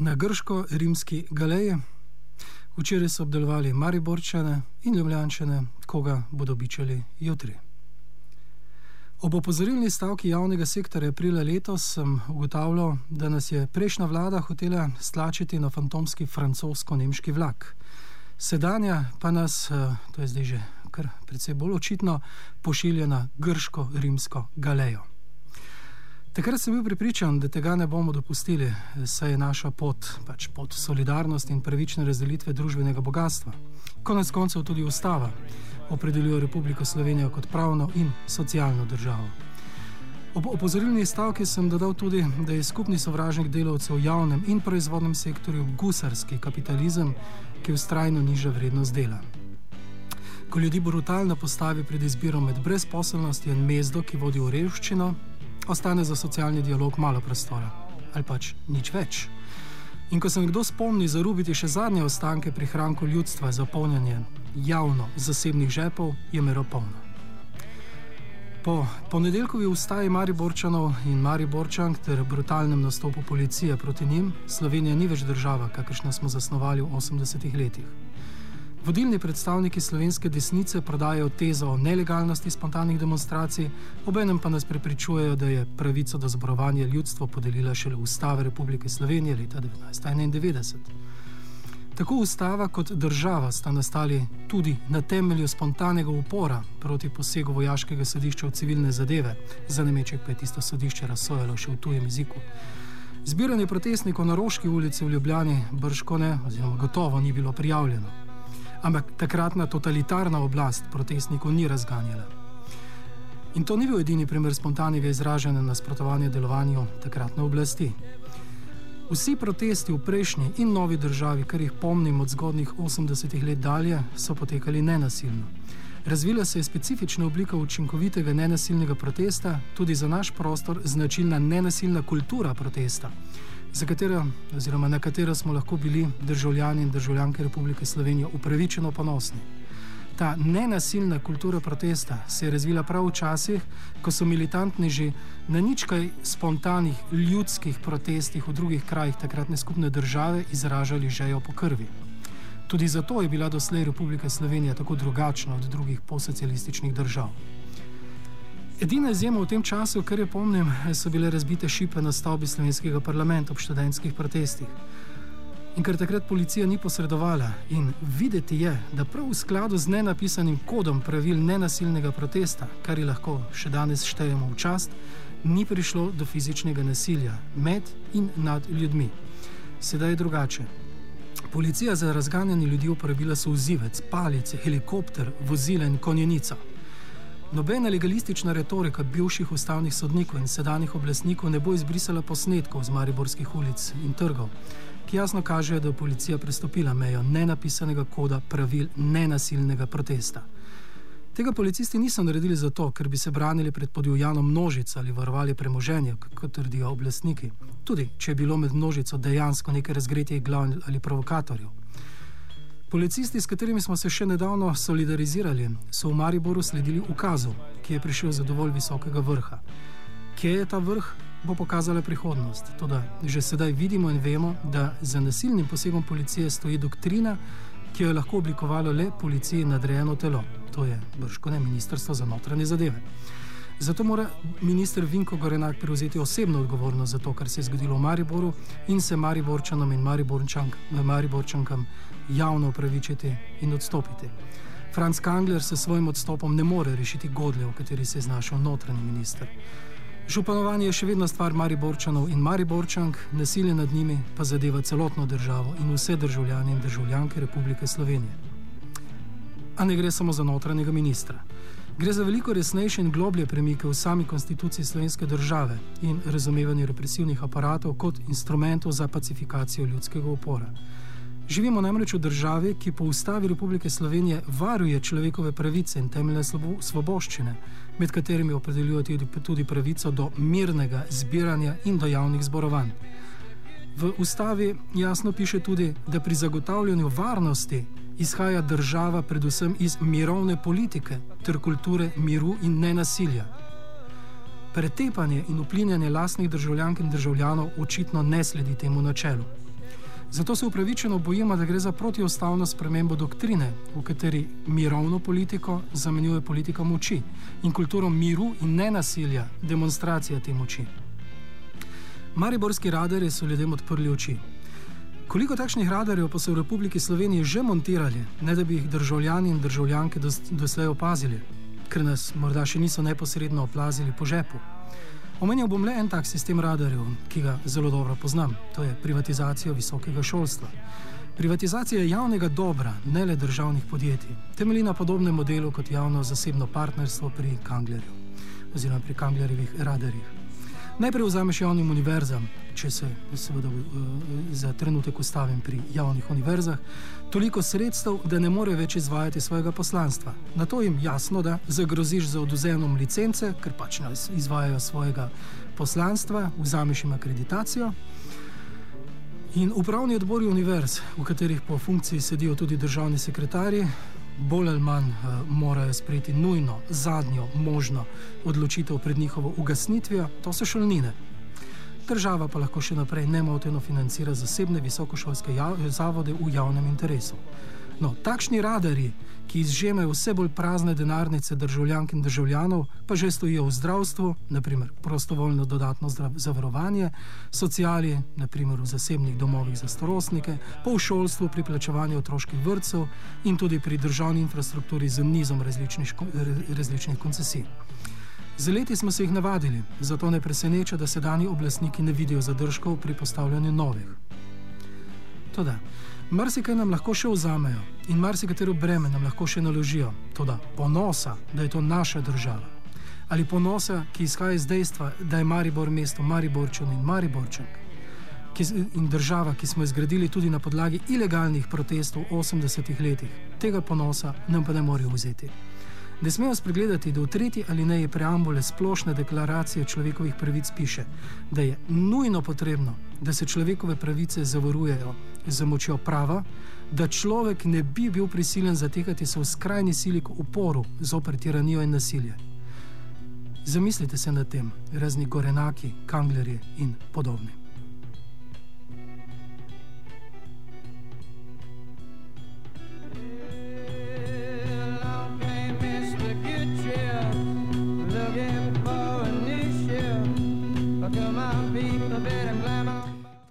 na grško-rimski galeji. Včeraj so obdelovali Mariborčane in Ljubljančane, koga bodo bičali jutri. Ob opozorilni stavki javnega sektorja aprila letos sem ugotavljal, da nas je prejšnja vlada hotela stlačiti na fantomski francosko-nemški vlak. Sedanja pa nas, to je zdaj že kar precej bolj očitno, pošilja na grško-rimsko galejo. Takrat sem bil prepričan, da tega ne bomo dopustili, saj je naša pot solidarnosti in pravične razdelitve družbenega bogatstva. Konec koncev tudi ustava opredeljuje Republiko Slovenijo kot pravno in socialno državo. Ob opozorilni stavki sem dodal tudi, da je skupni sovražnik delavcev v javnem in proizvodnem sektorju gusarski kapitalizem, ki vztrajno niža vrednost dela. Ko ljudi brutalno postavi pred izbiro med brezposelnostjo in mezdo, ki vodi v revščino, ostane za socialni dialog malo prostora, ali pač nič več. In ko se nekdo spomni zarubiti še zadnje ostanke prihrankov ljudstva za polnjenje javno-zasebnih žepov, je mero polna. Po ponedeljkovi ustaji Mariborčanov in Mariborčank ter brutalnem nastopu policije proti njim, Slovenija ni več država, kakršno smo zasnovali v 80-ih letih. Vodilni predstavniki slovenske desnice prodajajo tezo o nelegalnosti spontanih demonstracij, obenem pa nas prepričujejo, da je pravico do zborovanja ljudstvo podelila šele Ustava Republike Slovenije leta 1991. Tako ustava kot država sta nastali tudi na temelju spontanega upora proti posegu vojaškega sodišča v civilne zadeve, za nameček pa je tisto sodišče razsojalo še v tujem jeziku. Zbiranje protestnikov na Roški ulici v Ljubljani bržkone oziroma gotovo ni bilo prijavljeno. Ampak takratna totalitarna oblast protestnikov ni razganjala. In to ni bil edini primer spontanega izražanja nasprotovanja delovanju takratne oblasti. Vsi protesti v prejšnji in novi državi, kar jih pomnim od zgodnjih 80-ih let dalje, so potekali nenasilno. Razvila se je specifična oblika učinkovitega nenasilnega protesta, tudi za naš prostor značilna nenasilna kultura protesta, na katero smo lahko bili državljani in državljanke Republike Slovenije upravičeno ponosni. Ta nenasilna kultura protesta se je razvila prav v časih, ko so militantneži na nič kaj spontanih ljudskih protestih v drugih krajih takratne skupne države izražali žejo po krvi. Tudi zato je bila doslej Republika Slovenija tako drugačna od drugih postsocialističnih držav. Edina izjema v tem času, kar je pomnim, so bile razbite šipe na stavbi slovenskega parlamenta ob študentskih protestih. In ker takrat policija ni posredovala in videti je, da prav v skladu z nenapisanim kodom pravil nenasilnega protesta, kar ji lahko še danes štejemo v čast, ni prišlo do fizičnega nasilja med in nad ljudmi. Sedaj je drugače. Policija za razganjanje ljudi uporabila solzivec, palice, helikopter, vozila in konjenico. Nobena legalistična retorika bivših ustavnih sodnikov in sedanjih oblastnikov ne bo izbrisala posnetkov z mariborskih ulic in trgov, ki jasno kažejo, da je policija prestopila mejo nenapisanega koda pravil nenasilnega protesta. Tega policisti niso naredili zato, ker bi se branili pred podivjano množico ali varovali premoženje, kot trdijo oblastniki, tudi če je bilo med množico dejansko nekaj razgretih glav ali provokatorjev. Policisti, s katerimi smo se še nedavno solidarizirali, so v Mariboru sledili ukazu, ki je prišel za dovolj visokega vrha. Kje je ta vrh, bo pokazala prihodnost. Toda že sedaj vidimo in vemo, da za nasilnim posegom policije stoji doktrina, ki jo je lahko oblikovalo le policiji nadrejeno telo. To je bržkone Ministrstvo za notranje zadeve. Zato mora minister Vinko Gorenak prevzeti osebno odgovornost za to, kar se je zgodilo v Mariboru in se Mariborčanom in Mariborčankam javno opravičiti in odstopiti. Franc Kangler se svojim odstopom ne more rešiti godlje, v kateri se je znašel notranji minister. Županovanje je še vedno stvar Mariborčanov in Mariborčank, nasilje nad njimi pa zadeva celotno državo in vse državljane in državljanke Republike Slovenije. A ne gre samo za notranjega ministra. Gre za veliko resnejše in globlje premike v sami konstituciji slovenske države in razumevanje represivnih aparatov kot instrumentov za pacifikacijo ljudskega upora. Živimo namreč v državi, ki po Ustavi Republike Slovenije varuje človekove pravice in temeljne svoboščine, med katerimi opredeljuje tudi pravico do mirnega zbiranja in do javnih zborovanj. V Ustavi jasno piše tudi, da pri zagotavljanju varnosti izhaja država predvsem iz mirovne politike ter kulture miru in nenasilja. Pretepanje in vplinjanje lastnih državljank in državljanov očitno ne sledi temu načelu. Zato se upravičeno bojimo, da gre za protiustavno spremembo doktrine, v kateri mirovno politiko zamenjuje politika moči in kulturo miru in nenasilja, demonstracija te moči. Mariborski radarji so ljudem odprli oči. Koliko takšnih radarjev pa so v Republiki Sloveniji že montirali, ne da bi jih državljani in državljanke doslej opazili, ker nas morda še niso neposredno oplazili po žepu. Omenil bom le en tak sistem radarjev, ki ga zelo dobro poznam, to je privatizacija visokega šolstva. Privatizacija javnega dobra, ne le državnih podjetij, temelji na podobnem modelu kot javno-zasebno partnerstvo pri Kanglerju, oziroma pri Kanglerjevih radarjih. Najprej vzameš javnim univerzam, če se seveda za trenutek ustavim pri javnih univerzah, toliko sredstev, da ne more več izvajati svojega poslanstva. Na to jim jasno, da zagroziš z odvzemom licence, ker pač ne izvajajo svojega poslanstva, vzameš jim akreditacijo. In upravni odbori univerz, v katerih po funkciji sedijo tudi državni sekretarji, bolj ali manj morajo sprejeti nujno, zadnjo možno odločitev pred njihovo ugasnitvijo, to so šolnine. Država pa lahko še naprej nemoteno financira zasebne visokošolske zavode v javnem interesu. No, takšni radarji, ki izžemajo vse bolj prazne denarnice državljank in državljanov, pa že stojijo v zdravstvu, naprimer prostovoljno dodatno zavarovanje, sociali, naprimer v zasebnih domovih za starostnike, pa v šolstvu pri plačevanju otroških vrtcev in tudi pri državni infrastrukturi z nizom različnih koncesij. Z leti smo se jih navadili, zato ne preseneča, da sedanji oblastniki ne vidijo zadržkov pri postavljanju novih. Toda, marsikaj nam lahko še vzamejo in marsikatero breme nam lahko še naložijo, toda ponosa, da je to naša država, ali ponosa, ki izhaja iz dejstva, da je Maribor mesto Mariborčanov in Mariborčank in država, ki smo jo zgradili tudi na podlagi ilegalnih protestov v 80-ih letih, tega ponosa nam pa ne morejo vzeti. Ne smemo spregledati, da v 3. alineji preambule Splošne deklaracije človekovih pravic piše, da je nujno potrebno, da se človekove pravice zavarujejo z močjo prava, da človek ne bi bil prisiljen zatekati se v skrajni sili k uporu zoper tiranijo in nasilje. Zamislite se nad tem, razni Gorenaki, Kanglerji in podobni.